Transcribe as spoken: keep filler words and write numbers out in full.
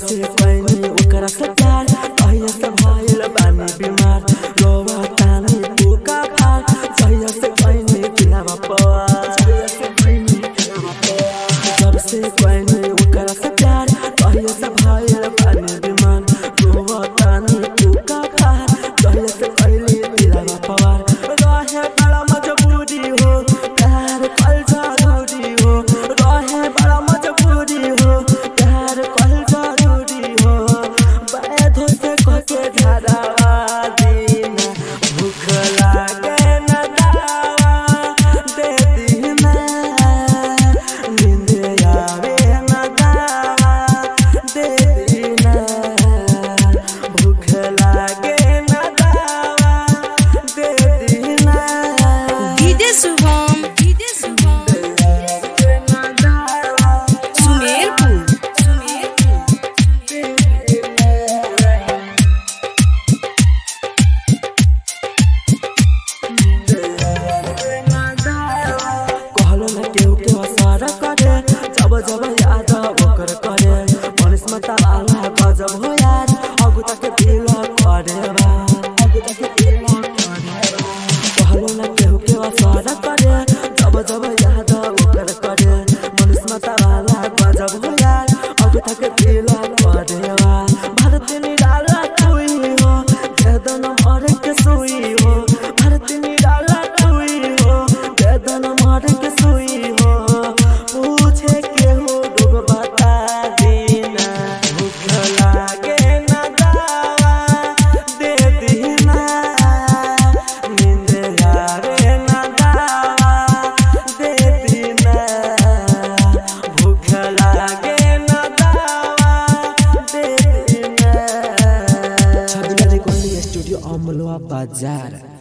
से पैनी ओकरा से प्यार कहिया से भइल बानी बीमार रोवा तानी पुका फार कहिया से पैनी दिलवा पवार कहिया से पैनी जब से पैनी ओकरा से प्यार कहिया से भइल बानी बीमार रोवा तानी पुका फार कहिया से पैनी दिलवा पवार रहे बड़ा मजबूरी हो प्यार कल जरूरी हो रहे बड़ा मजबूरी हो प्यार कल जरूरी हो बैठो से कके धरावा दीना भूख लागे न दावा दे दीना नींद आवे न दावा दे दीना भूख लागे न दावा दे दीना डीजे शुभम डीजे शुभम सुमेरपुर कहलो न केहू केहू सारा करे जब जब याद ओकर करे मनिस्मत वाला गजब हो यार अगु तक दिल करे बा अगु तक दिल करे कहलो न केहू केहू सारा करे जब जब याद ओकर करे मनिस्मत वाला गजब हो यार अगु तक दिल करे बा भारत निराला कोई हो वेदन मर के सोई हो भारत निराला कोई हो वेदन मर के सोई हो पूछे केहू रोग बता दीना भूख लागे न दावा दे दीना नींद आवे न दावा दे दीना भूख लागे न दावा दे दीना छबिला रिकॉर्डिंग स्टूडियो अमलवा बाजार।